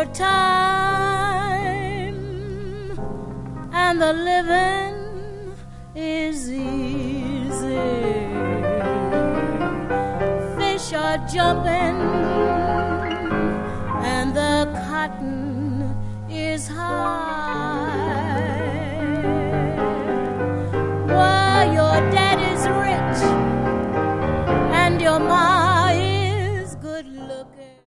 short time, and the living is easy. Fish are jumping